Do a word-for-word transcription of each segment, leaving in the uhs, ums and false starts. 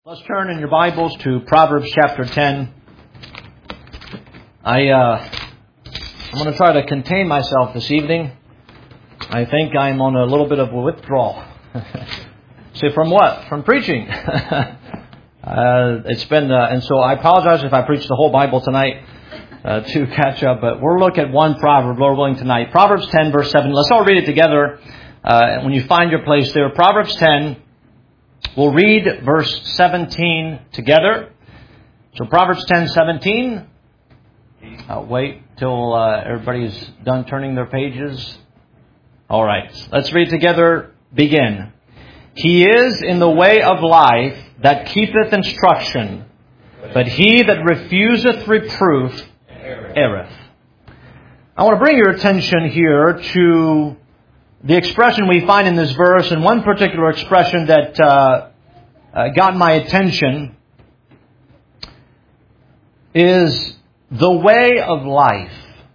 Let's turn in your Bibles to Proverbs chapter ten. I, uh, I'm going to try to contain myself this evening. I think I'm on a little bit of a withdrawal. See, from what? From preaching. uh, it's been, uh, and so I apologize if I preach the whole Bible tonight uh, to catch up, but we'll look at one proverb, Lord willing, tonight. Proverbs ten, verse seven. Let's all read it together uh, when you find your place there. Proverbs ten. We'll read verse seventeen together. So Proverbs ten seventeen. I'll wait till uh, everybody's done turning their pages. All right. Let's read together. Begin. He is in the way of life that keepeth instruction, but he that refuseth reproof erreth. I want to bring your attention here to the expression we find in this verse, and one particular expression that uh, uh, got my attention is the way of life.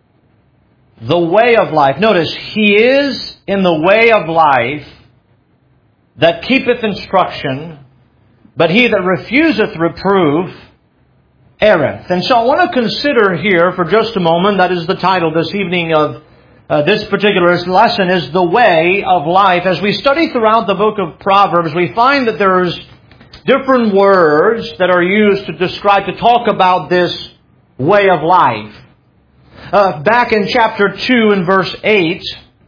The way of life. Notice, he is in the way of life that keepeth instruction, but he that refuseth reproof erreth. And so I want to consider here for just a moment, that is the title this evening of Uh, this particular lesson, is the way of life. As we study throughout the book of Proverbs, we find that there's different words that are used to describe, to talk about this way of life. Uh, back in chapter two and verse eight,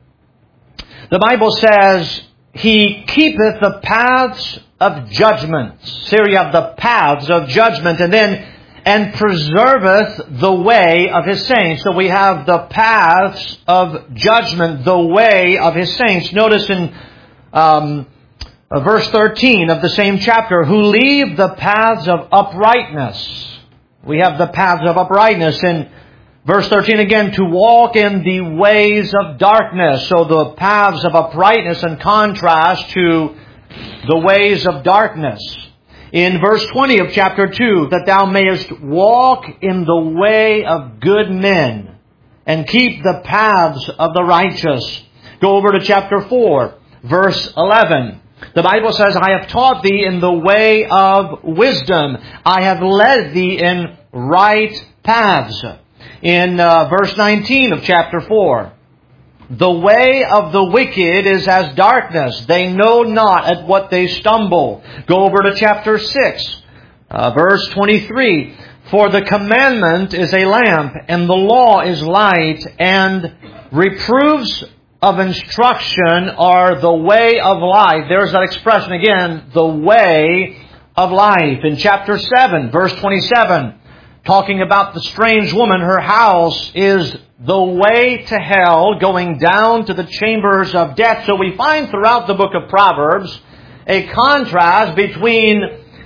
the Bible says, He keepeth the paths of judgment. So here you have the paths of judgment, and then and preserveth the way of His saints. So we have the paths of judgment, the way of His saints. Notice in um, verse thirteen of the same chapter, who leave the paths of uprightness. We have the paths of uprightness. In verse thirteen again, to walk in the ways of darkness. So the paths of uprightness in contrast to the ways of darkness. In verse twenty of chapter two, that thou mayest walk in the way of good men and keep the paths of the righteous. Go over to chapter four, verse eleven. The Bible says, I have taught thee in the way of wisdom. I have led thee in right paths. In uh, verse nineteen of chapter four, the way of the wicked is as darkness. They know not at what they stumble. Go over to chapter six, uh, verse twenty-three. For the commandment is a lamp, and the law is light, and reproofs of instruction are the way of life. There's that expression again, the way of life. In chapter seven, verse twenty-seven, talking about the strange woman, her house is the way to hell, going down to the chambers of death. So we find throughout the book of Proverbs a contrast between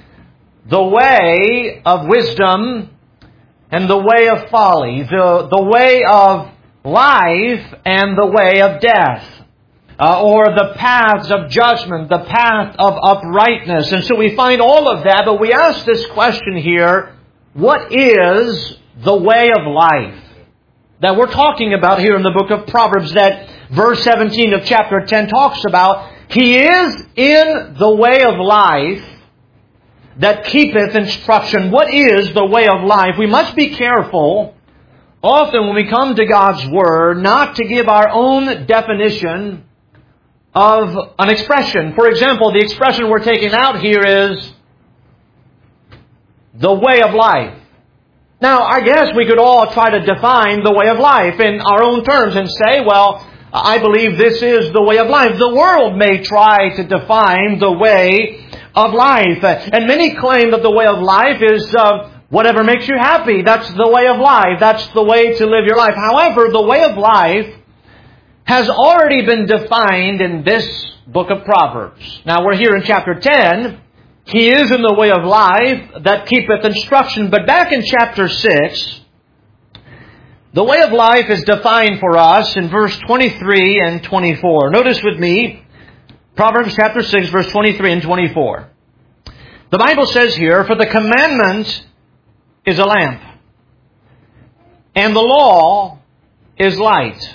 the way of wisdom and the way of folly, the, the way of life and the way of death, uh, or the paths of judgment, the path of uprightness. And so we find all of that, but we ask this question here, what is the way of life that we're talking about here in the book of Proverbs, that verse seventeen of chapter ten talks about? He is in the way of life that keepeth instruction. What is the way of life? We must be careful, often when we come to God's Word, not to give our own definition of an expression. For example, the expression we're taking out here is the way of life. Now, I guess we could all try to define the way of life in our own terms and say, well, I believe this is the way of life. The world may try to define the way of life. And many claim that the way of life is uh, whatever makes you happy. That's the way of life. That's the way to live your life. However, the way of life has already been defined in this book of Proverbs. Now, we're here in chapter ten. He is in the way of life that keepeth instruction. But back in chapter six, the way of life is defined for us in verse twenty-three and twenty-four. Notice with me, Proverbs chapter six, verse twenty-three and twenty-four. The Bible says here, for the commandment is a lamp, and the law is light,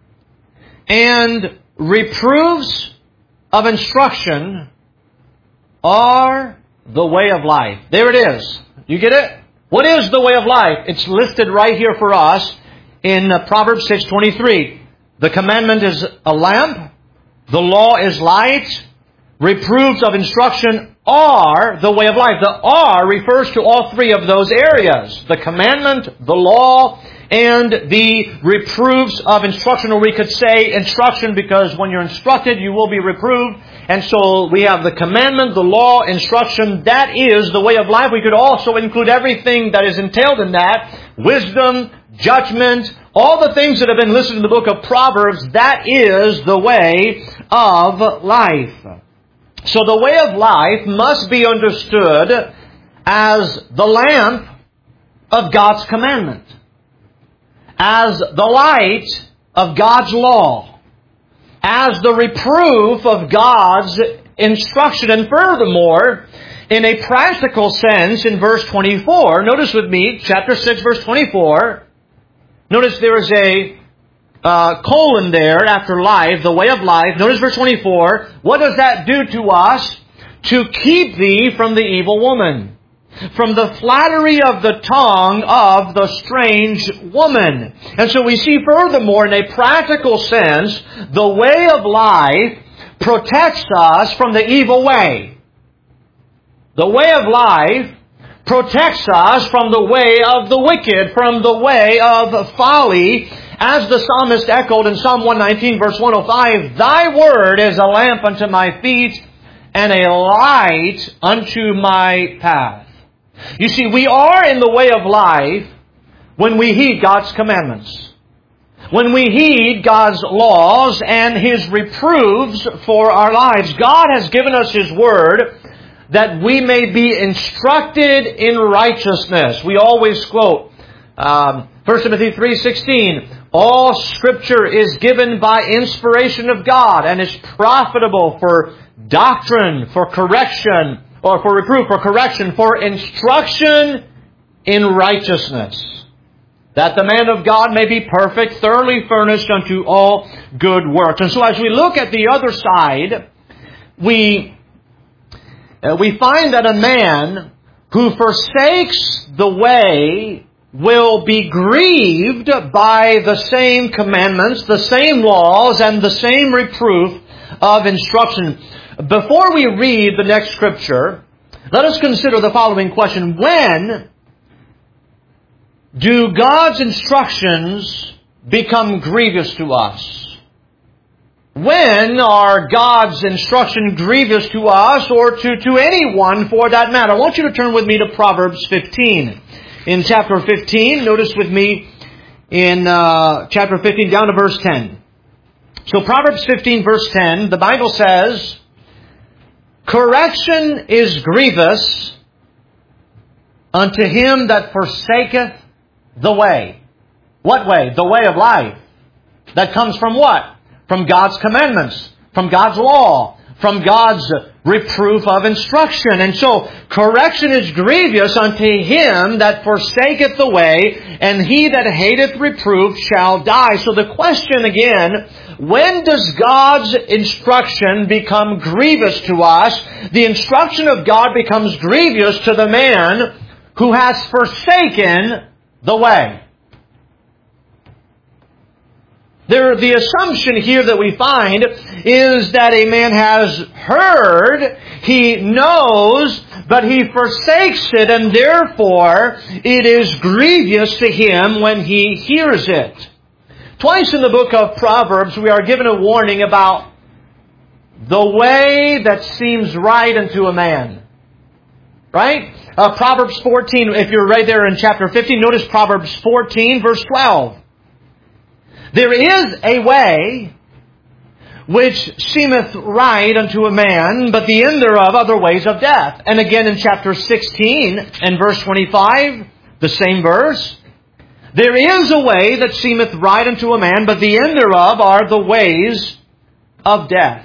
and reproofs of instruction are the way of life. There it is. You get it? What is the way of life? It's listed right here for us in uh, Proverbs six twenty-three. The commandment is a lamp. The law is light. Reproofs of instruction are the way of life. The "are" refers to all three of those areas. The commandment, the law, and the reproofs of instruction. Or we could say instruction, because when you're instructed, you will be reproved. And so we have the commandment, the law, instruction. That is the way of life. We could also include everything that is entailed in that. Wisdom, judgment, all the things that have been listed in the book of Proverbs. That is the way of life. So the way of life must be understood as the lamp of God's commandment, as the light of God's law, as the reproof of God's instruction. And furthermore, in a practical sense, in verse twenty-four, notice with me, chapter six, verse twenty-four, notice there is a uh, colon there after life, the way of life. Notice verse twenty-four. What does that do to us? To keep thee from the evil woman, from the flattery of the tongue of the strange woman. And so we see furthermore, in a practical sense, the way of life protects us from the evil way. The way of life protects us from the way of the wicked, from the way of folly. As the psalmist echoed in Psalm one nineteen, verse one oh five, Thy word is a lamp unto my feet and a light unto my path. You see, we are in the way of life when we heed God's commandments, when we heed God's laws and His reproofs for our lives. God has given us His word that we may be instructed in righteousness. We always quote um, First Timothy three sixteen, all Scripture is given by inspiration of God and is profitable for doctrine, for correction, or for reproof, for correction, for instruction in righteousness, that the man of God may be perfect, thoroughly furnished unto all good works. And so as we look at the other side, we, uh, we find that a man who forsakes the way will be grieved by the same commandments, the same laws, and the same reproof of instruction. Before we read the next scripture, let us consider the following question. When do God's instructions become grievous to us? When are God's instructions grievous to us, or to, to anyone for that matter? I want you to turn with me to Proverbs fifteen. In chapter fifteen, notice with me in uh, chapter fifteen down to verse ten. So Proverbs fifteen verse ten, the Bible says, Correction is grievous unto him that forsaketh the way. What way? The way of life. That comes from what? From God's commandments, from God's law, from God's reproof of instruction. And so, correction is grievous unto him that forsaketh the way, and he that hateth reproof shall die. So the question again, when does God's instruction become grievous to us? The instruction of God becomes grievous to the man who has forsaken the way. There, the assumption here that we find is that a man has heard, he knows, but he forsakes it, and therefore it is grievous to him when he hears it. Twice in the book of Proverbs we are given a warning about the way that seems right unto a man. Right? Uh, Proverbs fourteen, if you're right there in chapter fifteen, notice Proverbs fourteen verse twelve. There is a way which seemeth right unto a man, but the end thereof are the ways of death. And again in chapter sixteen and verse twenty-five, the same verse. There is a way that seemeth right unto a man, but the end thereof are the ways of death.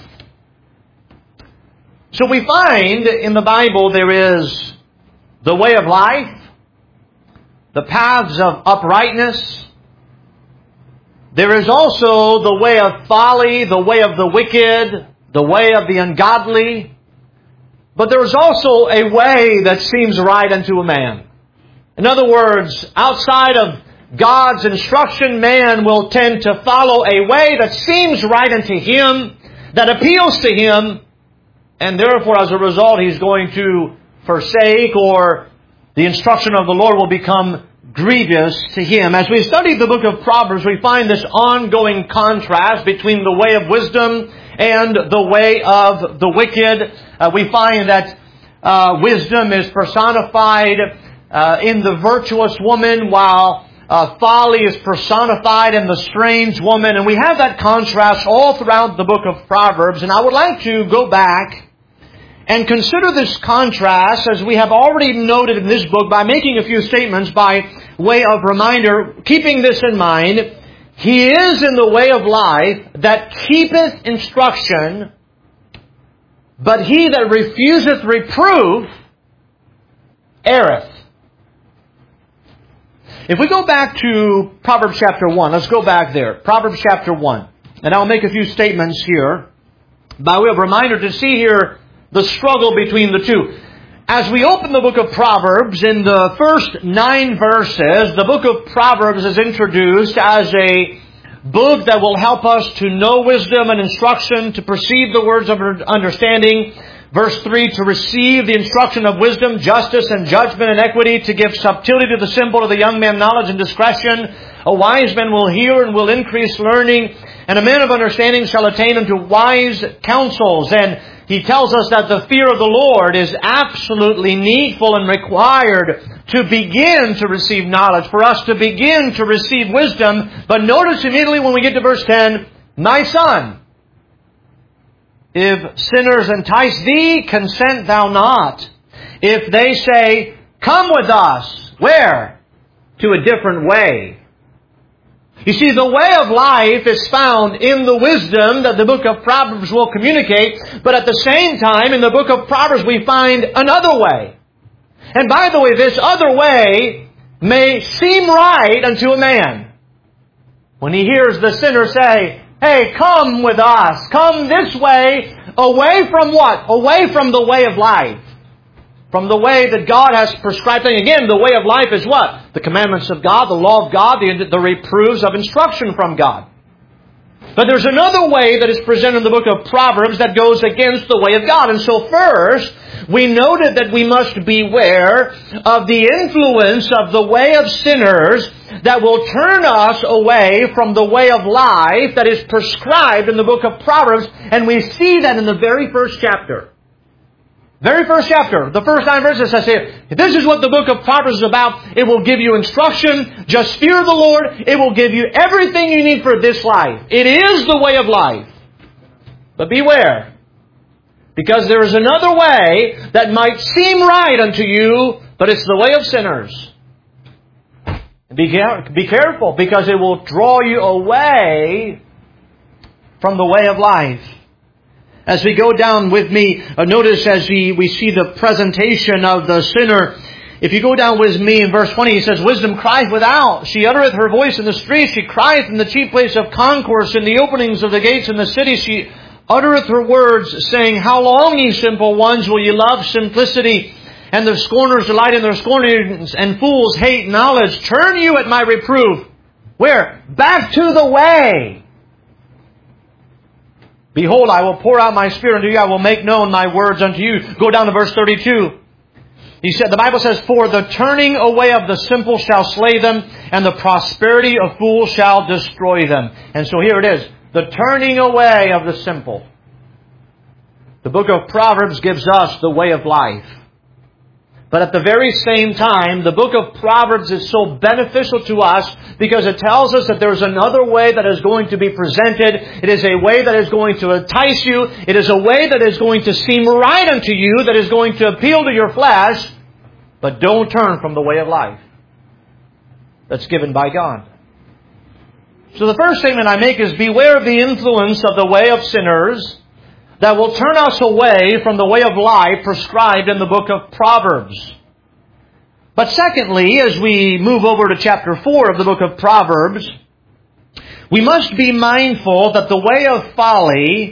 So we find in the Bible there is the way of life, the paths of uprightness. There is also the way of folly, the way of the wicked, the way of the ungodly. but there is also a way that seems right unto a man. In other words, outside of God's instruction, man will tend to follow a way that seems right unto him, that appeals to him, and therefore, as a result, he's going to forsake, or the instruction of the Lord will become grievous to him. As we study the book of Proverbs, we find this ongoing contrast between the way of wisdom and the way of the wicked. Uh, we find that uh, wisdom is personified uh, in the virtuous woman, while uh, folly is personified in the strange woman. And we have that contrast all throughout the book of Proverbs. And I would like to go back and consider this contrast, as we have already noted in this book, by making a few statements by way of reminder, keeping this in mind. He is in the way of life that keepeth instruction, but he that refuseth reproof erreth. If we go back to Proverbs chapter one, let's go back there. Proverbs chapter one. And I'll make a few statements here by way of reminder to see here the struggle between the two. As we open the book of Proverbs, in the first nine verses, the book of Proverbs is introduced as a book that will help us to know wisdom and instruction, to perceive the words of understanding. Verse three, to receive the instruction of wisdom, justice, and judgment, and equity, to give subtlety to the simple, to the young man knowledge and discretion. A wise man will hear and will increase learning, and a man of understanding shall attain unto wise counsels. And he tells us that the fear of the Lord is absolutely needful and required to begin to receive knowledge, for us to begin to receive wisdom. But notice immediately when we get to verse ten, my son, if sinners entice thee, consent thou not. If they say, come with us, where? To a different way. You see, the way of life is found in the wisdom that the book of Proverbs will communicate, but at the same time, in the book of Proverbs, we find another way. And by the way, this other way may seem right unto a man. When he hears the sinner say, hey, come with us, come this way, away from what? Away from the way of life. From the way that God has prescribed. And again, the way of life is what? The commandments of God, the law of God, the, the reproofs of instruction from God. But there's another way that is presented in the book of Proverbs that goes against the way of God. And so first, we noted that we must beware of the influence of the way of sinners that will turn us away from the way of life that is prescribed in the book of Proverbs. And we see that in the very first chapter. Very first chapter, the first nine verses says here, if this is what the book of Proverbs is about, it will give you instruction. Just fear the Lord. It will give you everything you need for this life. It is the way of life. But beware, because there is another way that might seem right unto you, but it's the way of sinners. Be, be careful, because it will draw you away from the way of life. As we go down with me, uh, notice as we, we see the presentation of the sinner. If you go down with me in verse twenty, he says, wisdom crieth without. She uttereth her voice in the streets. She crieth in the chief place of concourse, in the openings of the gates in the city. She uttereth her words, saying, how long, ye simple ones, will ye love simplicity? And the scorners delight in their scornings, and fools hate knowledge. Turn you at my reproof. Where? Back to the way. Behold, I will pour out my Spirit unto you. I will make known my words unto you. Go down to verse thirty-two. He said, the Bible says, for the turning away of the simple shall slay them, and the prosperity of fools shall destroy them. And so here it is. The turning away of the simple. The book of Proverbs gives us the way of life. But at the very same time, the book of Proverbs is so beneficial to us because it tells us that there's another way that is going to be presented. It is a way that is going to entice you. It is a way that is going to seem right unto you, that is going to appeal to your flesh. But don't turn from the way of life that's given by God. So the first statement I make is beware of the influence of the way of sinners that will turn us away from the way of life prescribed in the book of Proverbs. But secondly, as we move over to chapter four of the book of Proverbs, we must be mindful that the way of folly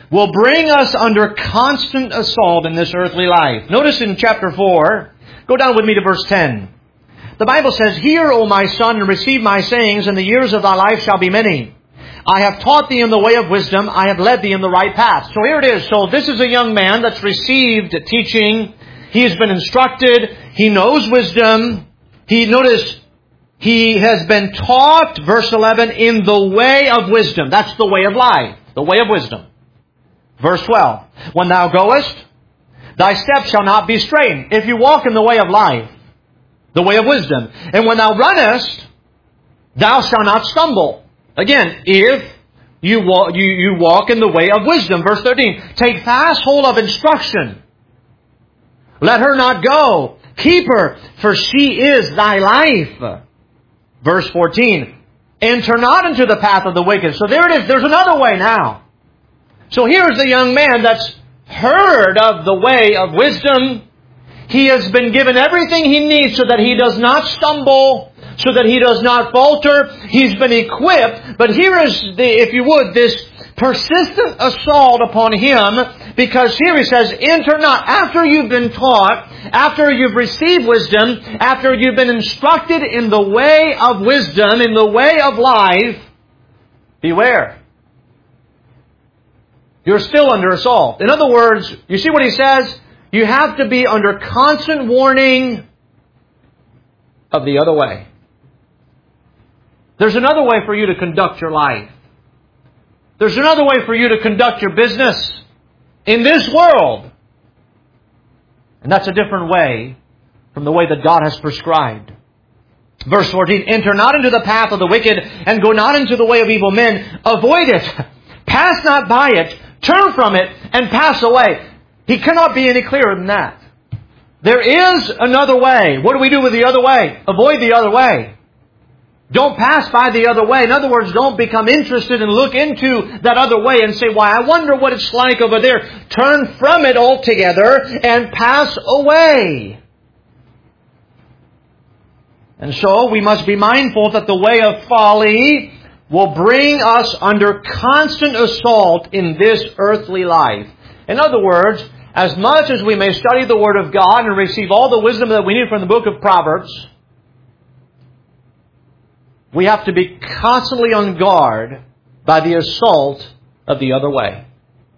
will bring us under constant assault in this earthly life. Notice in chapter four, go down with me to verse ten. The Bible says, Hear, O my son, and receive my sayings, and the years of thy life shall be many. I have taught thee in the way of wisdom, I have led thee in the right path. So here it is. So this is a young man that's received teaching. He has been instructed. He knows wisdom. He, notice, he has been taught, verse eleven, in the way of wisdom. That's the way of life. The way of wisdom. Verse twelve. When thou goest, thy steps shall not be straitened. If you walk in the way of life, the way of wisdom. And when thou runnest, thou shalt not stumble. Again, if you walk, you, you walk in the way of wisdom. Verse thirteen. Take fast hold of instruction. Let her not go. Keep her, for she is thy life. Verse fourteen. Enter not into the path of the wicked. So there it is. There's another way now. So here's the young man that's heard of the way of wisdom. He has been given everything he needs so that he does not stumble, so that he does not falter. He's been equipped. But here is, the, if you would, this persistent assault upon him, because here he says, enter not. After you've been taught, after you've received wisdom, after you've been instructed in the way of wisdom, in the way of life, beware. You're still under assault. In other words, you see what he says? You have to be under constant warning of the other way. There's another way for you to conduct your life. There's another way for you to conduct your business in this world. And that's a different way from the way that God has prescribed. Verse fourteen, enter not into the path of the wicked, and go not into the way of evil men. Avoid it. Pass not by it. Turn from it, and pass away. He cannot be any clearer than that. There is another way. What do we do with the other way? Avoid the other way. Don't pass by the other way. In other words, don't become interested and look into that other way and say, why, I wonder what it's like over there. Turn from it altogether and pass away. And so we must be mindful that the way of folly will bring us under constant assault in this earthly life. In other words, as much as we may study the Word of God and receive all the wisdom that we need from the book of Proverbs, we have to be constantly on guard by the assault of the other way.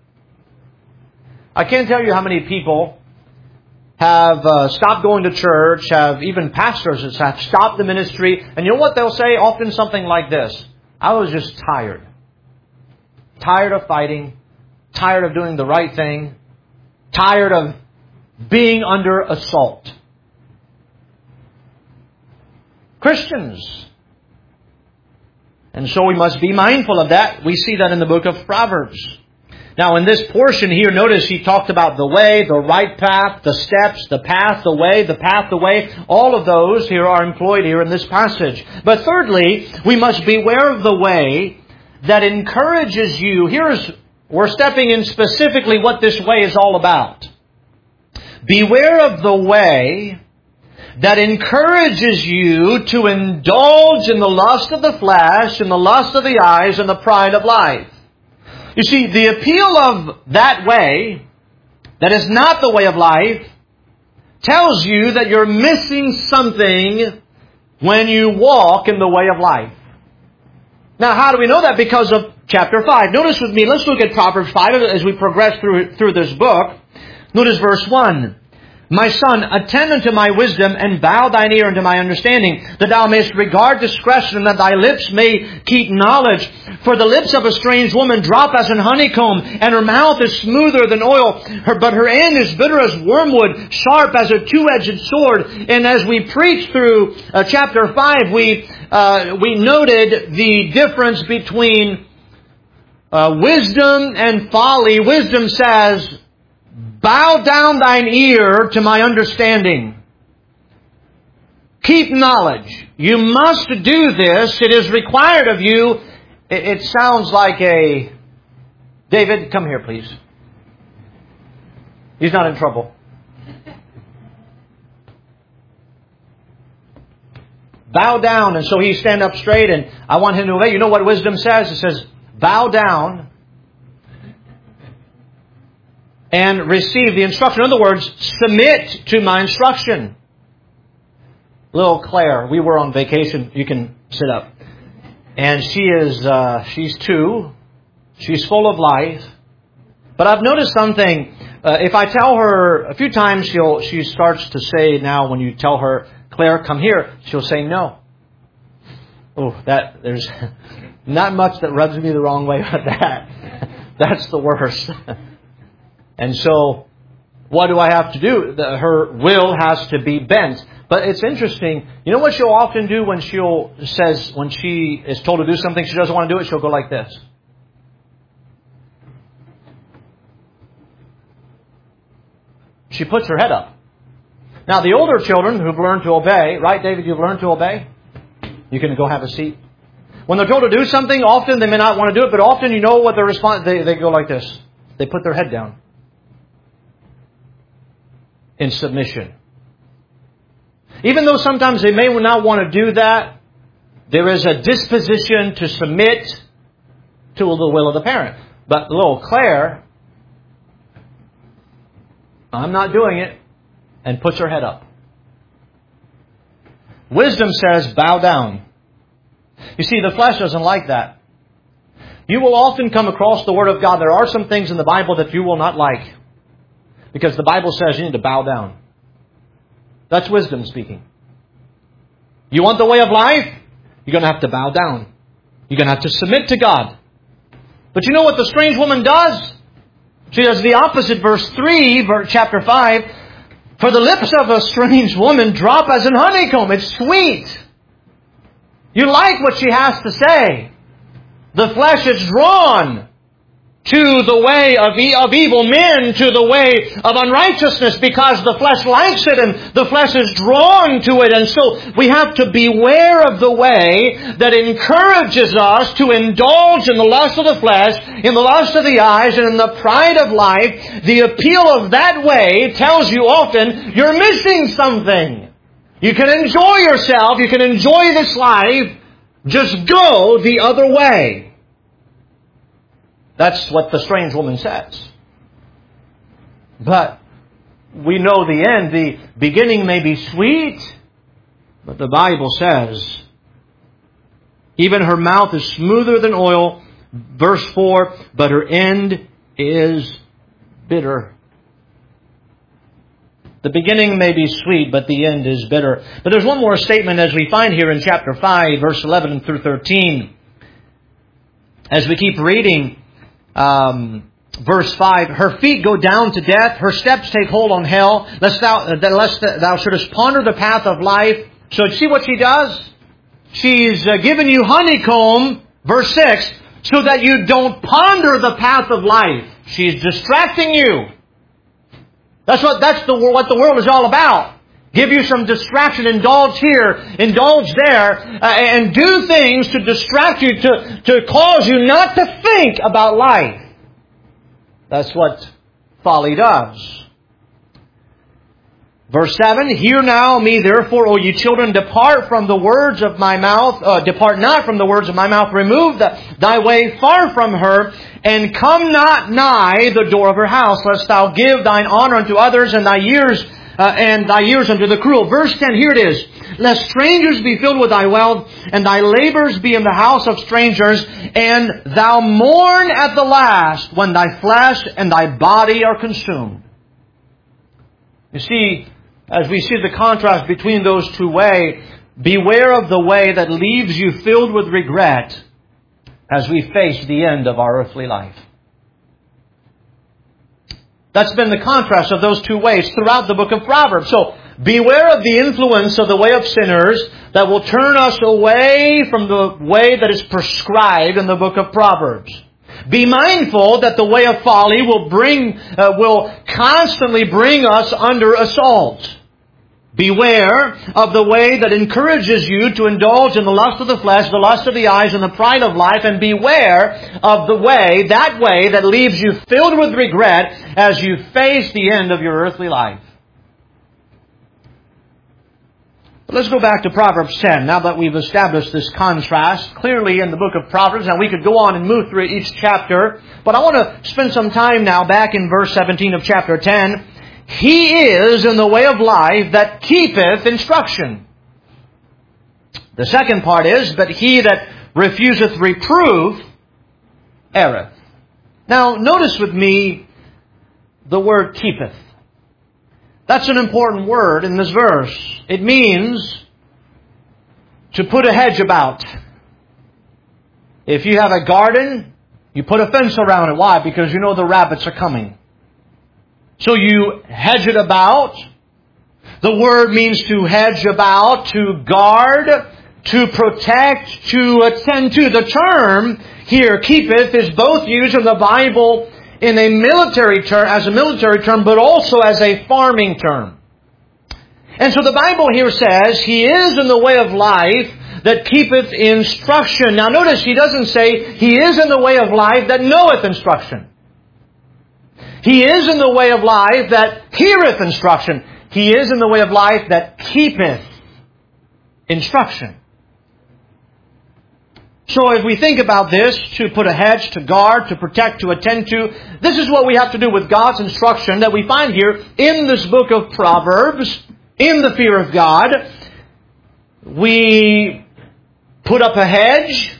I can't tell you how many people have uh, stopped going to church, have even pastors have stopped the ministry, and you know what they'll say? Often something like this: I was just tired. Tired of fighting. Tired of doing the right thing. Tired of being under assault. Christians. And so we must be mindful of that. We see that in the book of Proverbs. Now in this portion here, notice he talked about the way, the right path, the steps, the path, the way, the path, the way. All of those here are employed here in this passage. But thirdly, we must beware of the way that encourages you. Here's, we're stepping in specifically what this way is all about. Beware of the way that encourages you to indulge in the lust of the flesh, and the lust of the eyes, and the pride of life. You see, the appeal of that way, that is not the way of life, tells you that you're missing something when you walk in the way of life. Now, how do we know that? Because of chapter five. Notice with me, let's look at Proverbs five as we progress through, through this book. Notice verse one. My son, attend unto my wisdom, and bow thine ear unto my understanding, that thou mayest regard discretion, and that thy lips may keep knowledge. For the lips of a strange woman drop as an honeycomb, and her mouth is smoother than oil, her, but her end is bitter as wormwood, sharp as a two-edged sword. And as we preached through uh, chapter five, we uh, we noted the difference between uh, wisdom and folly. Wisdom says, bow down thine ear to my understanding. Keep knowledge. You must do this. It is required of you. It, it sounds like a... David, come here, please. He's not in trouble. Bow down. And so he stand up straight, and I want him to obey. You know what wisdom says? It says, bow down and receive the instruction. In other words, submit to my instruction. Little Claire, we were on vacation. You can sit up. And she is, uh, she's two. She's full of life. But I've noticed something. Uh, if I tell her a few times, she'll she starts to say now when you tell her, Claire, come here, she'll say no. Oh, that there's not much that rubs me the wrong way about that. That's the worst. And so, what do I have to do? The, her will has to be bent. But it's interesting. You know what she'll often do when she'll says when she is told to do something she doesn't want to do it? She'll go like this. She puts her head up. Now, the older children who've learned to obey, right, David, you've learned to obey? You can go have a seat. When they're told to do something, often they may not want to do it, but often you know what their response, they, they go like this. They put their head down. In submission. Even though sometimes they may not want to do that, there is a disposition to submit to the will of the parent. But little Claire, I'm not doing it, and puts her head up. Wisdom says, bow down. You see, the flesh doesn't like that. You will often come across the Word of God. There are some things in the Bible that you will not like. Because the Bible says you need to bow down. That's wisdom speaking. You want the way of life? You're going to have to bow down. You're going to have to submit to God. But you know what the strange woman does? She does the opposite. Verse three, chapter five. For the lips of a strange woman drop as an honeycomb. It's sweet. You like what she has to say. The flesh is drawn to the way of, e- of evil men, to the way of unrighteousness, because the flesh likes it and the flesh is drawn to it. And so we have to beware of the way that encourages us to indulge in the lust of the flesh, in the lust of the eyes, and in the pride of life. The appeal of that way tells you often you're missing something. You can enjoy yourself, you can enjoy this life, just go the other way. That's what the strange woman says. But we know the end. The beginning may be sweet, but the Bible says, even her mouth is smoother than oil. Verse four, but her end is bitter. The beginning may be sweet, but the end is bitter. But there's one more statement as we find here in chapter five, verse eleven through thirteen. As we keep reading, Um, verse five, her feet go down to death, her steps take hold on hell, lest thou, uh, lest thou shouldest ponder the path of life. So see what she does? She's uh, given you honeycomb, verse six, so that you don't ponder the path of life. She's distracting you. That's what, that's the, what the world is all about. Give you some distraction, indulge here, indulge there, uh, and do things to distract you, to, to cause you not to think about life. That's what folly does. Verse seven, hear now me therefore, O ye children, depart from the words of my mouth, uh, depart not from the words of my mouth, remove the, thy way far from her, and come not nigh the door of her house, lest thou give thine honor unto others, and thy years Uh, and thy years unto the cruel. Verse ten, here it is. Lest strangers be filled with thy wealth, and thy labors be in the house of strangers, and thou mourn at the last, when thy flesh and thy body are consumed. You see, as we see the contrast between those two ways, beware of the way that leaves you filled with regret as we face the end of our earthly life. That's been the contrast of those two ways throughout the book of Proverbs. So, beware of the influence of the way of sinners that will turn us away from the way that is prescribed in the book of Proverbs. Be mindful that the way of folly will bring, uh, will constantly bring us under assault. Beware of the way that encourages you to indulge in the lust of the flesh, the lust of the eyes, and the pride of life. And beware of the way, that way that leaves you filled with regret as you face the end of your earthly life. But let's go back to Proverbs ten, now that we've established this contrast clearly in the book of Proverbs. Now we could go on and move through each chapter, but I want to spend some time now back in verse seventeen of chapter ten. He is in the way of life that keepeth instruction. The second part is, but he that refuseth reproof erreth. Now notice with me the word keepeth. That's an important word in this verse. It means to put a hedge about. If you have a garden, you put a fence around it. Why? Because you know the rabbits are coming. So you hedge it about. The word means to hedge about, to guard, to protect, to attend to. The term here, keepeth, is both used in the Bible in a military term, as a military term, but also as a farming term. And so the Bible here says, He is in the way of life that keepeth instruction. Now notice, He doesn't say, He is in the way of life that knoweth instruction. He is in the way of life that heareth instruction. He is in the way of life that keepeth instruction. So if we think about this, to put a hedge, to guard, to protect, to attend to, this is what we have to do with God's instruction that we find here in this book of Proverbs, in the fear of God. We put up a hedge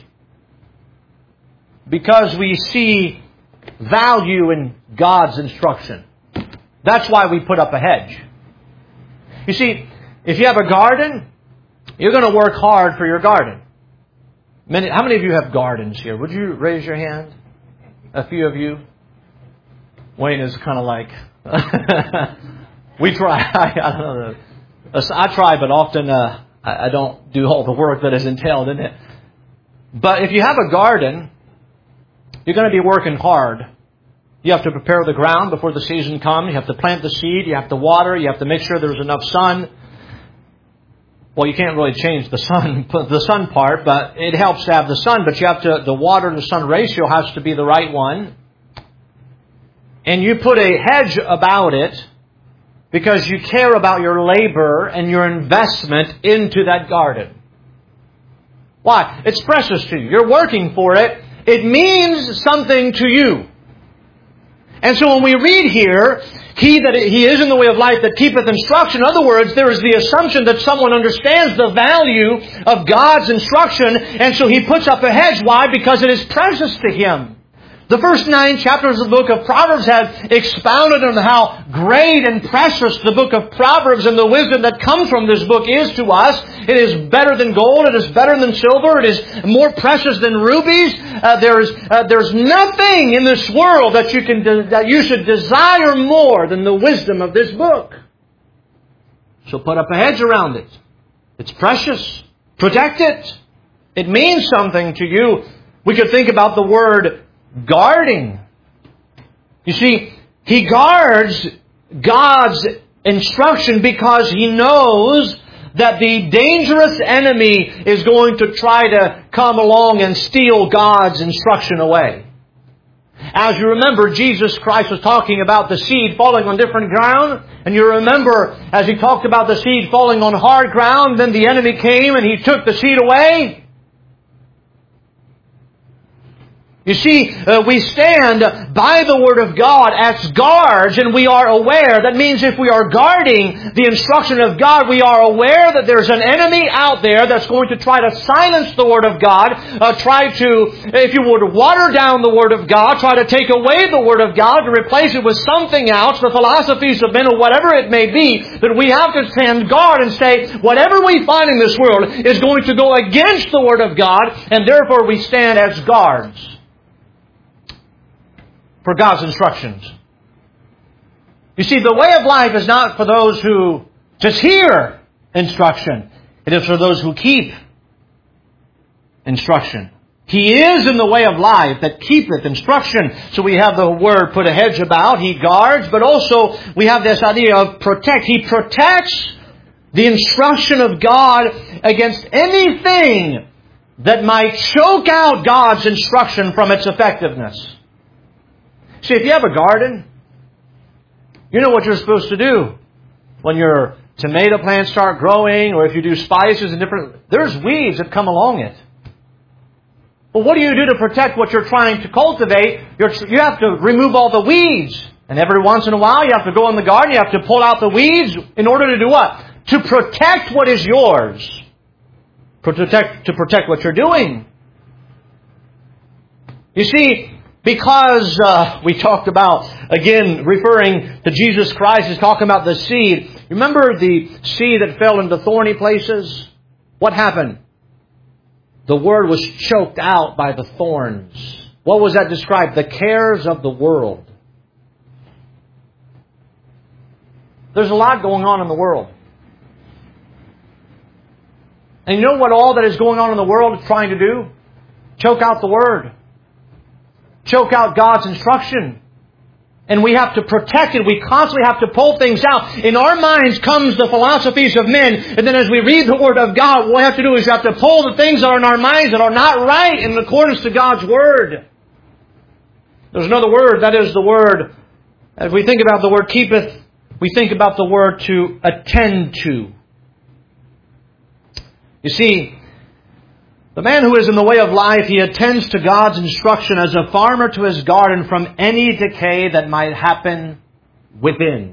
because we see value in God's instruction. That's why we put up a hedge. You see, if you have a garden, you're going to work hard for your garden. Many, how many of you have gardens here? Would you raise your hand? A few of you? Wayne is kind of like, we try. I, I don't know. I try, but often uh, I, I don't do all the work that is entailed in it. But if you have a garden, you're going to be working hard. You have to prepare the ground before the season comes. You have to plant the seed. You have to water. You have to make sure there's enough sun. Well, you can't really change the sun, the sun part, but it helps to have the sun. But you have to, the water to sun ratio has to be the right one. And you put a hedge about it because you care about your labor and your investment into that garden. Why? It's precious to you. You're working for it. It means something to you. And so when we read here, He that he is in the way of life that keepeth instruction. In other words, there is the assumption that someone understands the value of God's instruction, and so he puts up a hedge. Why? Because it is precious to him. The first nine chapters of the book of Proverbs have expounded on how great and precious the book of Proverbs and the wisdom that comes from this book is to us. It is better than gold. It is better than silver. It is more precious than rubies. Uh, there is uh, there's nothing in this world that you can de- that you should desire more than the wisdom of this book. So put up a hedge around it. It's precious. Protect it. It means something to you. We could think about the word guarding. You see, he guards God's instruction because he knows that the dangerous enemy is going to try to come along and steal God's instruction away. As you remember, Jesus Christ was talking about the seed falling on different ground. And you remember, as he talked about the seed falling on hard ground, then the enemy came and he took the seed away. You see, uh, we stand by the Word of God as guards, and we are aware. That means if we are guarding the instruction of God, we are aware that there's an enemy out there that's going to try to silence the Word of God, uh, try to, if you would, water down the Word of God, try to take away the Word of God, to replace it with something else, the philosophies of men or whatever it may be. But we have to stand guard and say, whatever we find in this world is going to go against the Word of God, and therefore we stand as guards for God's instructions. You see, the way of life is not for those who just hear instruction. It is for those who keep instruction. He is in the way of life that keepeth instruction. So we have the word put a hedge about. He guards, but also we have this idea of protect. He protects the instruction of God against anything that might choke out God's instruction from its effectiveness. See, if you have a garden, you know what you're supposed to do when you're tomato plants start growing, or if you do spices and different, there's weeds that come along it. But what do you do to protect what you're trying to cultivate? You're, you have to remove all the weeds. And every once in a while you have to go in the garden, you have to pull out the weeds in order to do what? To protect what is yours. Protect, to protect what you're doing. You see, because uh, we talked about, again, referring to Jesus Christ, he's talking about the seed. Remember the seed that fell into thorny places? What happened? The word was choked out by the thorns. What was that described? The cares of the world. There's a lot going on in the world. And you know what all that is going on in the world is trying to do? Choke out the Word. Choke out God's instruction. And we have to protect it. We constantly have to pull things out. In our minds comes the philosophies of men. And then as we read the Word of God, what we have to do is we have to pull the things that are in our minds that are not right in accordance to God's Word. There's another word. That is the word, as we think about the word keepeth, we think about the word to attend to. You see, the man who is in the way of life, he attends to God's instruction as a farmer to his garden from any decay that might happen within.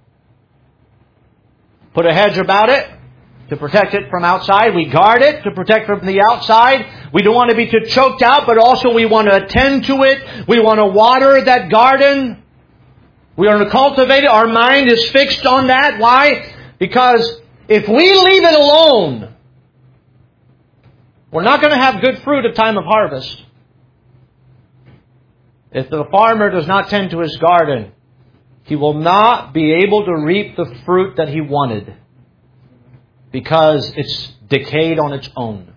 Put a hedge about it to protect it from outside. We guard it to protect it from the outside. We don't want to be too choked out, but also we want to attend to it. We want to water that garden. We want to cultivate it. Our mind is fixed on that. Why? Because if we leave it alone, we're not going to have good fruit at time of harvest. If the farmer does not tend to his garden, he will not be able to reap the fruit that he wanted because it's decayed on its own.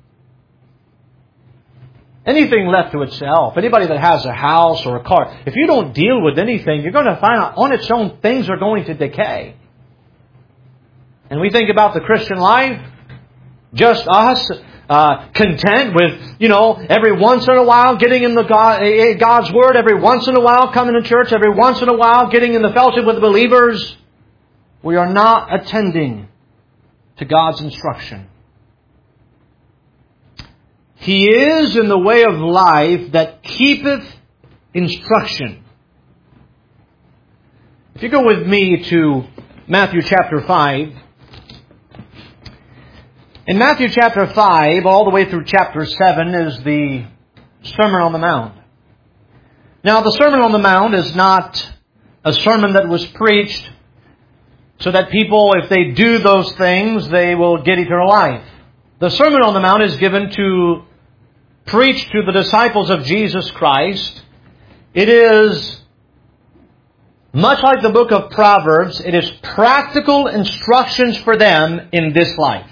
Anything left to itself, anybody that has a house or a car, if you don't deal with anything, you're going to find out on its own things are going to decay. And we think about the Christian life, just us, Uh, content with, you know, every once in a while getting in the God, God's Word, every once in a while coming to church, every once in a while getting in the fellowship with the believers. We are not attending to God's instruction. He is in the way of life that keepeth instruction. If you go with me to Matthew chapter five, in Matthew chapter five, all the way through chapter seven, is the Sermon on the Mount. Now, the Sermon on the Mount is not a sermon that was preached so that people, if they do those things, they will get eternal life. The Sermon on the Mount is given to preach to the disciples of Jesus Christ. It is much like the book of Proverbs. It is practical instructions for them in this life.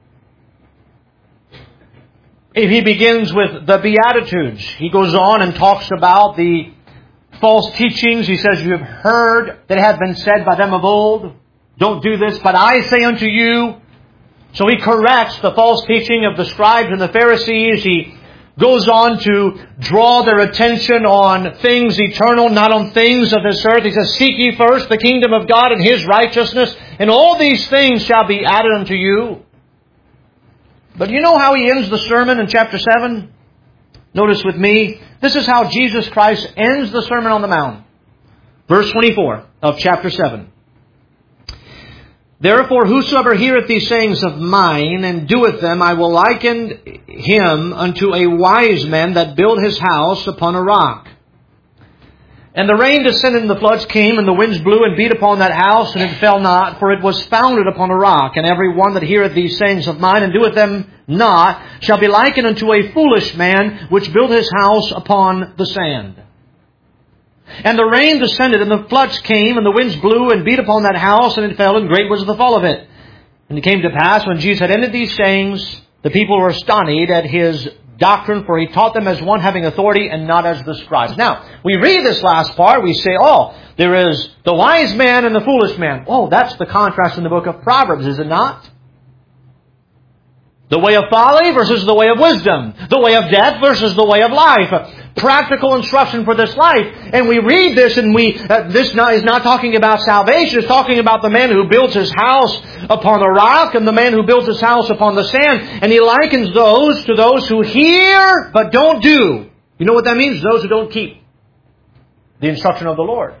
If he begins with the Beatitudes, he goes on and talks about the false teachings. He says, you have heard that have been said by them of old, don't do this, but I say unto you. So he corrects the false teaching of the scribes and the Pharisees. He goes on to draw their attention on things eternal, not on things of this earth. He says, seek ye first the kingdom of God and His righteousness, and all these things shall be added unto you. But you know how he ends the sermon in chapter seven? Notice with me, this is how Jesus Christ ends the Sermon on the Mount. Verse twenty-four of chapter seven. Therefore, whosoever heareth these sayings of mine, and doeth them, I will liken him unto a wise man that built his house upon a rock. And the rain descended, and the floods came, and the winds blew and beat upon that house, and it fell not, for it was founded upon a rock. And every one that heareth these sayings of mine, and doeth them not, shall be likened unto a foolish man, which built his house upon the sand. And the rain descended, and the floods came, and the winds blew and beat upon that house, and it fell, and great was the fall of it. And it came to pass, when Jesus had ended these sayings, the people were astonished at His doctrine, for He taught them as one having authority and not as the scribes. Now, we read this last part, we say, oh, there is the wise man and the foolish man. Oh, that's the contrast in the book of Proverbs, is it not? The way of folly versus the way of wisdom. The way of death versus the way of life. practical instruction for this life. And we read this and we, uh, this not, is not talking about salvation. It's talking about the man who builds his house upon a rock and the man who builds his house upon the sand. And he likens those to those who hear but don't do. You know what that means? Those who don't keep the instruction of the Lord.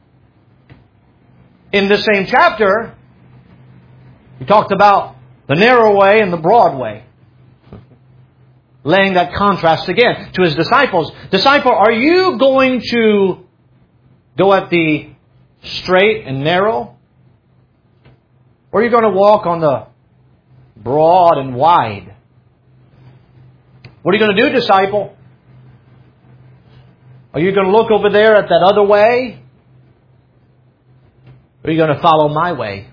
In this same chapter, he talked about the narrow way and the broad way. Laying that contrast again to His disciples. Disciple, are you going to go at the straight and narrow? Or are you going to walk on the broad and wide? What are you going to do, disciple? Are you going to look over there at that other way? Or are you going to follow my way?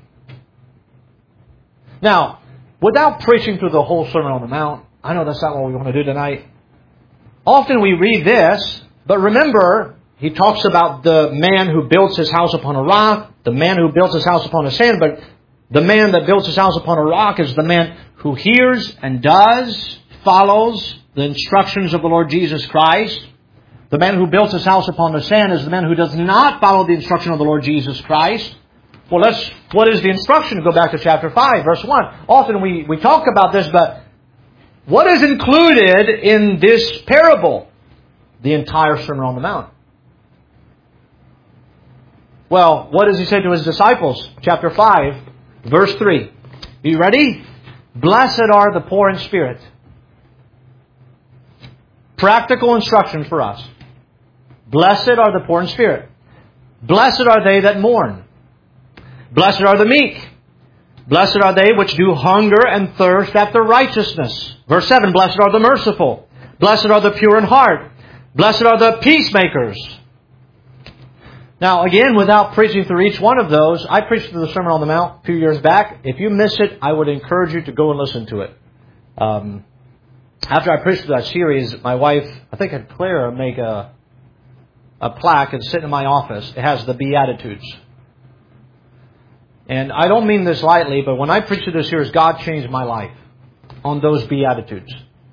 Now, without preaching through the whole Sermon on the Mount, I know that's not what we want to do tonight. Often we read this, but remember, he talks about the man who builds his house upon a rock, the man who builds his house upon a sand, but the man that builds his house upon a rock is the man who hears and does, follows the instructions of the Lord Jesus Christ. The man who builds his house upon the sand is the man who does not follow the instruction of the Lord Jesus Christ. Well, let's, what is the instruction? Go back to chapter five, verse one. Often we, we talk about this, but what is included in this parable? The entire Sermon on the Mount. Well, what does He say to His disciples? Chapter five, verse three. Are you ready? Blessed are the poor in spirit. Practical instruction for us. Blessed are the poor in spirit. Blessed are they that mourn. Blessed are the meek. Blessed are they which do hunger and thirst after righteousness. Verse seven, blessed are the merciful. Blessed are the pure in heart. Blessed are the peacemakers. Now, again, without preaching through each one of those, I preached through the Sermon on the Mount a few years back. If you miss it, I would encourage you to go and listen to it. Um, after I preached through that series, my wife, I think had Clara make a, a plaque and sit in my office. It has the Beatitudes. And I don't mean this lightly, but when I preached through this series, God changed my life on those Beatitudes.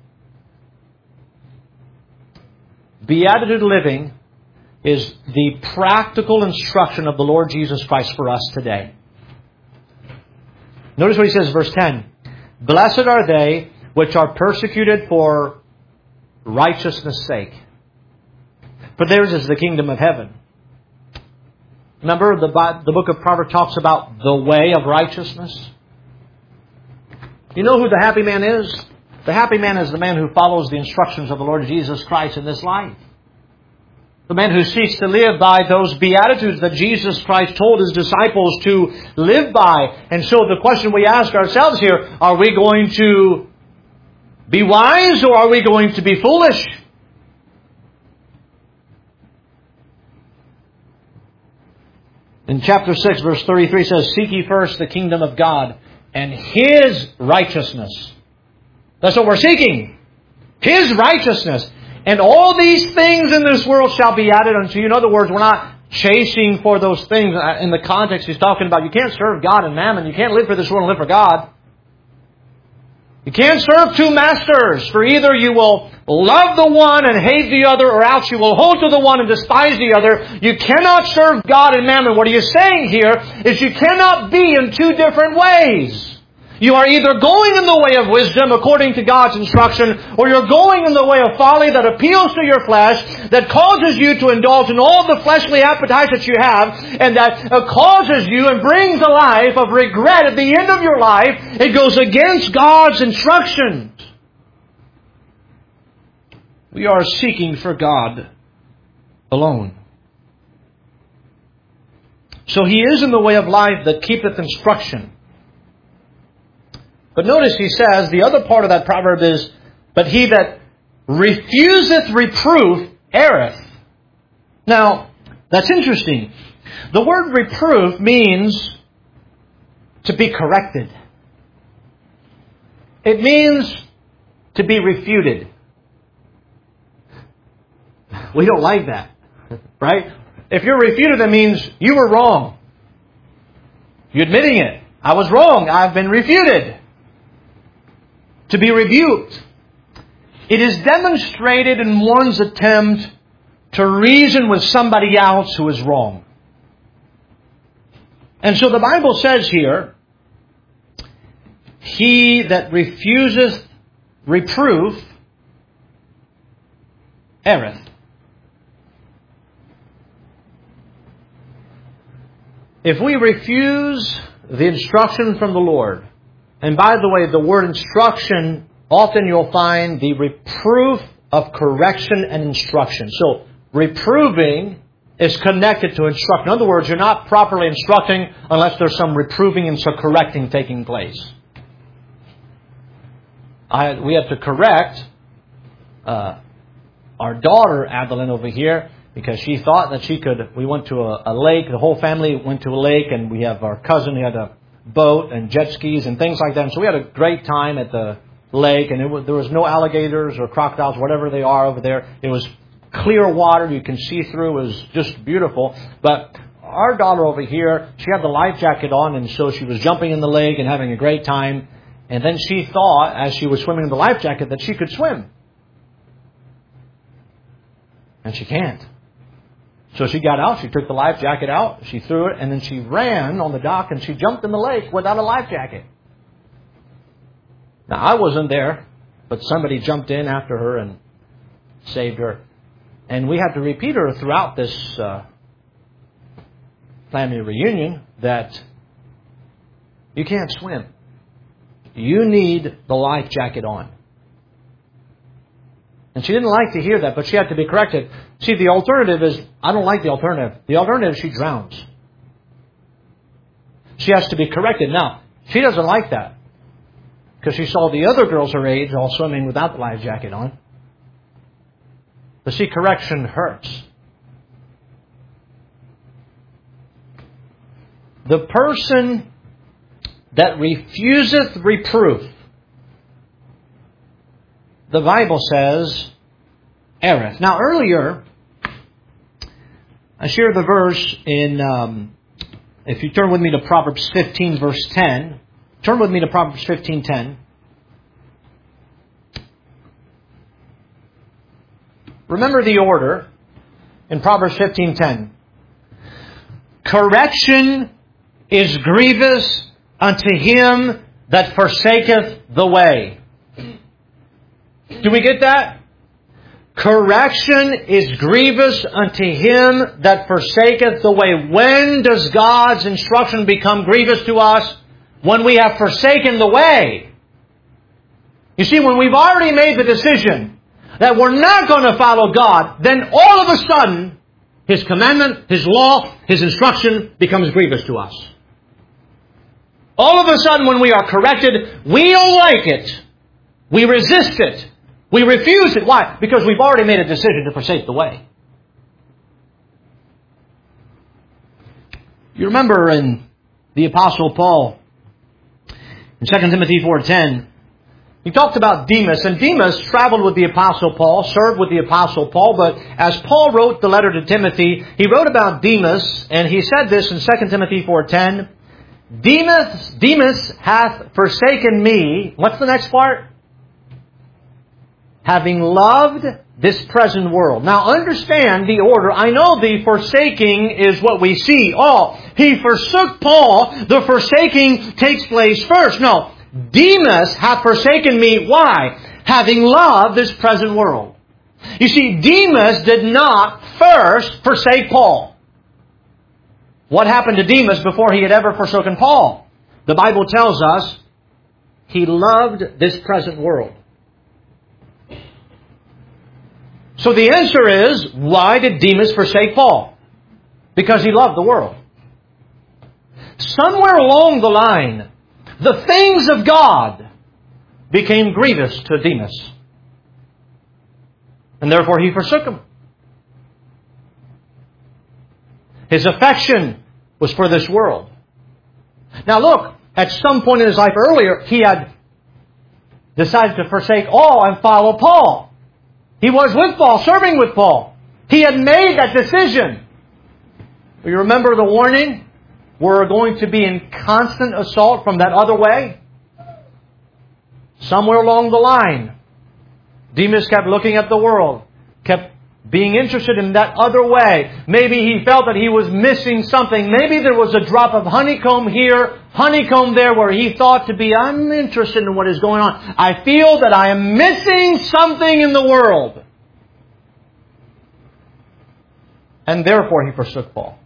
Beatitude living is the practical instruction of the Lord Jesus Christ for us today. Notice what He says, verse ten. Blessed are they which are persecuted for righteousness' sake, for theirs is the kingdom of heaven. Remember, the, the book of Proverbs talks about the way of righteousness. You know who the happy man is? The happy man is the man who follows the instructions of the Lord Jesus Christ in this life. The man who seeks to live by those Beatitudes that Jesus Christ told His disciples to live by. And so the question we ask ourselves here, are we going to be wise or are we going to be foolish? In chapter six, verse thirty-three says, seek ye first the kingdom of God and His righteousness. That's what we're seeking. His righteousness. And all these things in this world shall be added unto you. In other words, we're not chasing for those things. In the context he's talking about, you can't serve God and mammon. You can't live for this world and live for God. You can't serve two masters. For either you will love the one and hate the other, or else you will hold to the one and despise the other. You cannot serve God and mammon. What he is saying here is you cannot be in two different ways. You are either going in the way of wisdom according to God's instruction, or you're going in the way of folly that appeals to your flesh, that causes you to indulge in all the fleshly appetites that you have, and that causes you and brings a life of regret at the end of your life. It goes against God's instructions. We are seeking for God alone. So He is in the way of life that keepeth instruction. But notice he says, the other part of that proverb is, but he that refuseth reproof erreth. Now, that's interesting. The word reproof means to be corrected. It means to be refuted. We don't like that, right? If you're refuted, that means you were wrong. You're admitting it. I was wrong. I've been refuted. To be rebuked. It is demonstrated in one's attempt to reason with somebody else who is wrong. And so the Bible says here, he that refuseth reproof erreth. If we refuse the instruction from the Lord, and by the way, the word instruction, often you'll find the reproof of correction and instruction. So, reproving is connected to instruction. In other words, you're not properly instructing unless there's some reproving and some correcting taking place. I, we have to correct uh, our daughter, Adeline, over here, because she thought that she could. We went to a, a lake. The whole family went to a lake, and we have our cousin. He had a boat and jet skis and things like that. And so we had a great time at the lake, and it was, there was no alligators or crocodiles, whatever they are over there. It was clear water you can see through. It was just beautiful. But our daughter over here, she had the life jacket on, and so she was jumping in the lake and having a great time. And then she thought, as she was swimming in the life jacket, that she could swim. And she can't. So she got out, she took the life jacket out, she threw it, and then she ran on the dock and she jumped in the lake without a life jacket. Now, I wasn't there, but somebody jumped in after her and saved her. And we had to repeat her throughout this uh, family reunion that you can't swim. You need the life jacket on. And she didn't like to hear that, but she had to be corrected. See, the alternative is, I don't like the alternative. The alternative is she drowns. She has to be corrected. Now, she doesn't like that, because she saw the other girls her age all swimming without the life jacket on. But see, correction hurts. The person that refuseth reproof, the Bible says, erreth. Now, earlier, I shared the verse in, um, if you turn with me to Proverbs fifteen, verse ten. Turn with me to Proverbs fifteen, ten. Remember the order in Proverbs fifteen, ten. Correction is grievous unto him that forsaketh the way. Do we get that? Correction is grievous unto him that forsaketh the way. When does God's instruction become grievous to us? When we have forsaken the way. You see, when we've already made the decision that we're not going to follow God, then all of a sudden, His commandment, His law, His instruction becomes grievous to us. All of a sudden, when we are corrected, we don't like it. We resist it. We refuse it. Why? Because we've already made a decision to forsake the way. You remember in the Apostle Paul, in Second Timothy four ten, he talked about Demas. And Demas traveled with the Apostle Paul, served with the Apostle Paul. But as Paul wrote the letter to Timothy, he wrote about Demas, and he said this in Second Timothy four ten, Demas, Demas hath forsaken me. What's the next part? Having loved this present world. Now understand the order. I know the forsaking is what we see. Oh, he forsook Paul. The forsaking takes place first. No, Demas hath forsaken me. Why? Having loved this present world. You see, Demas did not first forsake Paul. What happened to Demas before he had ever forsaken Paul? The Bible tells us he loved this present world. So the answer is, why did Demas forsake Paul? Because he loved the world. Somewhere along the line, the things of God became grievous to Demas. And therefore he forsook them. His affection was for this world. Now look, at some point in his life earlier, he had decided to forsake all and follow Paul. He was with Paul, serving with Paul. He had made that decision. You remember the warning? We're going to be in constant assault from that other way. Somewhere along the line, Demas kept looking at the world, kept being interested in that other way. Maybe he felt that he was missing something. Maybe there was a drop of honeycomb here, honeycomb there, where he thought to be, I'm interested in what is going on. I feel that I am missing something in the world. And therefore he forsook Paul.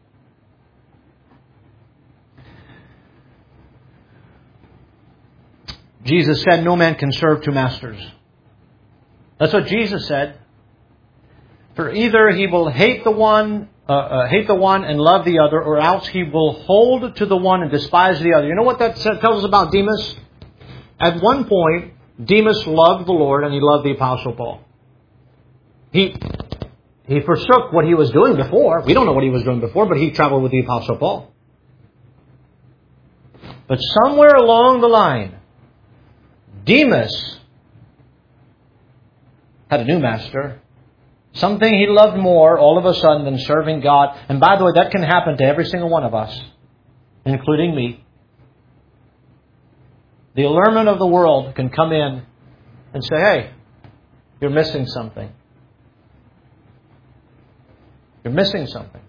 Jesus said, no man can serve two masters. That's what Jesus said. For either he will hate the one, uh, uh, hate the one and love the other, or else he will hold to the one and despise the other. You know what that tells us about Demas? At one point, Demas loved the Lord and he loved the Apostle Paul. He he forsook what he was doing before. We don't know what he was doing before, but he traveled with the Apostle Paul. But somewhere along the line, Demas had a new master. Something he loved more all of a sudden than serving God. And by the way, that can happen to every single one of us, including me. The allurement of the world can come in and say, hey, you're missing something. You're missing something.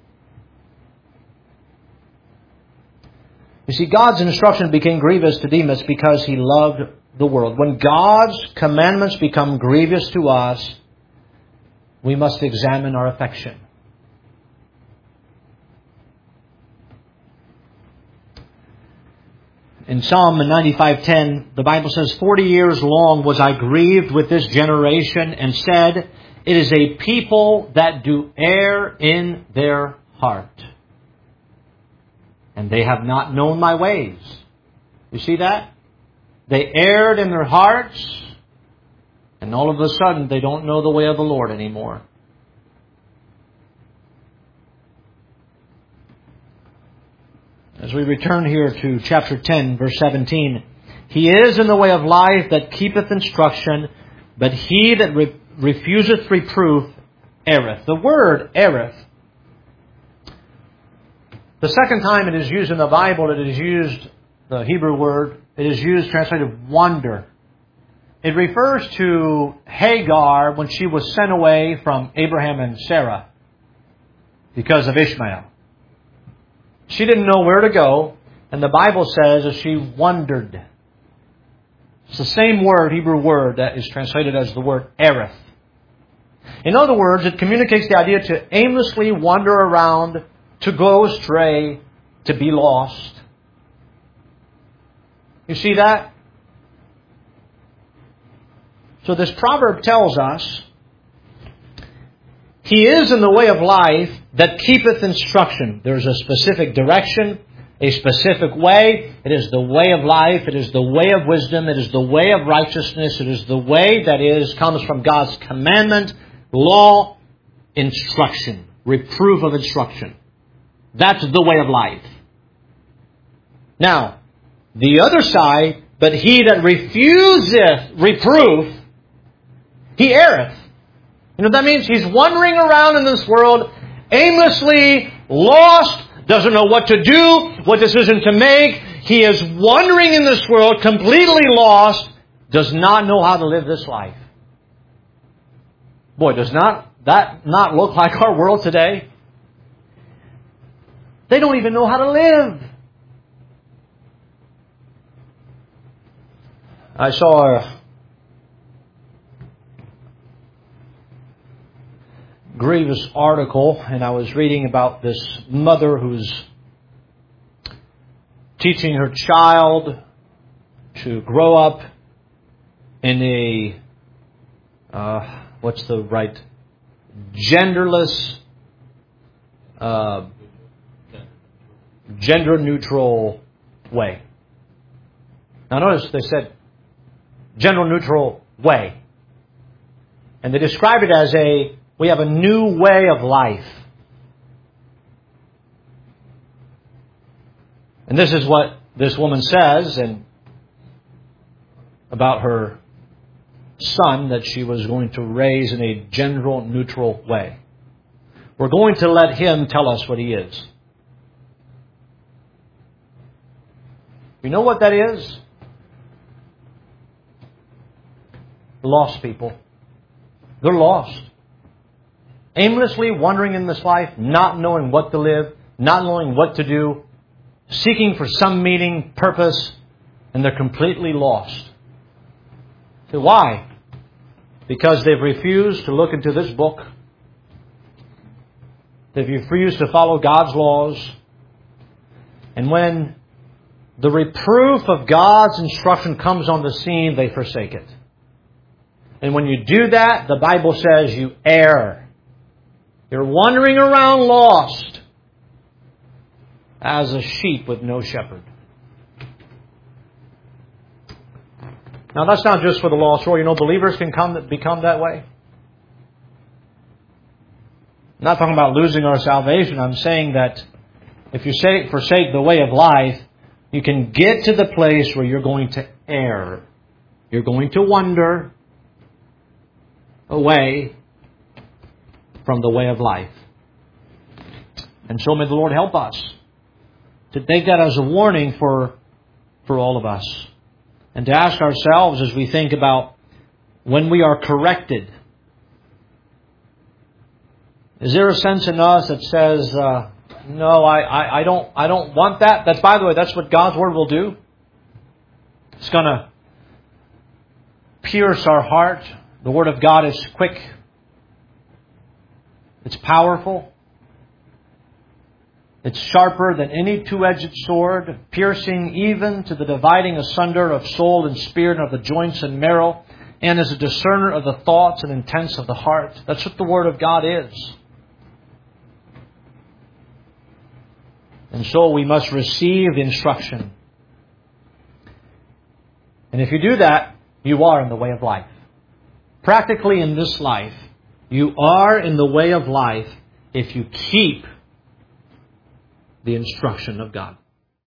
You see, God's instruction became grievous to Demas because he loved the world. When God's commandments become grievous to us, we must examine our affection. In Psalm ninety-five ten, the Bible says, forty years long was I grieved with this generation, and said, it is a people that do err in their heart, and they have not known my ways. You see that? They erred in their hearts, and all of a sudden they don't know the way of the Lord anymore. As we return here to chapter ten, verse seventeen, he is in the way of life that keepeth instruction, but he that re- refuseth reproof erreth. The word erreth, the second time it is used in the Bible, it is used, the Hebrew word, it is used, translated wander. It refers to Hagar when she was sent away from Abraham and Sarah because of Ishmael. She didn't know where to go, and the Bible says that she wandered. It's the same word, Hebrew word, that is translated as the word erreth. In other words, it communicates the idea to aimlessly wander around, to go astray, to be lost. You see that? So this proverb tells us, he is in the way of life that keepeth instruction. There is a specific direction, a specific way. It is the way of life. It is the way of wisdom. It is the way of righteousness. It is the way that is comes from God's commandment, law, instruction, reproof of instruction. That's the way of life. Now, the other side, but he that refuseth reproof, he erreth. You know what that means? He's wandering around in this world, aimlessly, lost, doesn't know what to do, what decision to make. He is wandering in this world, completely lost, does not know how to live this life. Boy, does not that not look like our world today? They don't even know how to live. I saw a grievous article, and I was reading about this mother who's teaching her child to grow up in a, uh, what's the right, genderless, uh, gender-neutral way. Now notice they said gender-neutral way. And they described it as a, we have a new way of life. And this is what this woman says and about her son that she was going to raise in a gender-neutral way. We're going to let him tell us what he is. You know what that is? Lost people. They're lost. Aimlessly wandering in this life, not knowing what to live, not knowing what to do, seeking for some meaning, purpose, and they're completely lost. So why? Because they've refused to look into this book. They've refused to follow God's laws. And when the reproof of God's instruction comes on the scene, they forsake it. And when you do that, the Bible says you err. You're wandering around lost as a sheep with no shepherd. Now that's not just for the lost world. You know, believers can come become that way. I'm not talking about losing our salvation. I'm saying that if you say, forsake the way of life, you can get to the place where you're going to err. You're going to wander away from the way of life. And so may the Lord help us to take that as a warning for, for all of us. And to ask ourselves as we think about when we are corrected, is there a sense in us that says, uh, no, I, I, I don't I don't want that? That's, by the way, that's what God's Word will do. It's going to pierce our heart. The Word of God is quick. It's powerful. It's sharper than any two-edged sword, piercing even to the dividing asunder of soul and spirit and of the joints and marrow, and is a discerner of the thoughts and intents of the heart. That's what the Word of God is. And so we must receive the instruction. And if you do that, you are in the way of life. Practically in this life, you are in the way of life if you keep the instruction of God.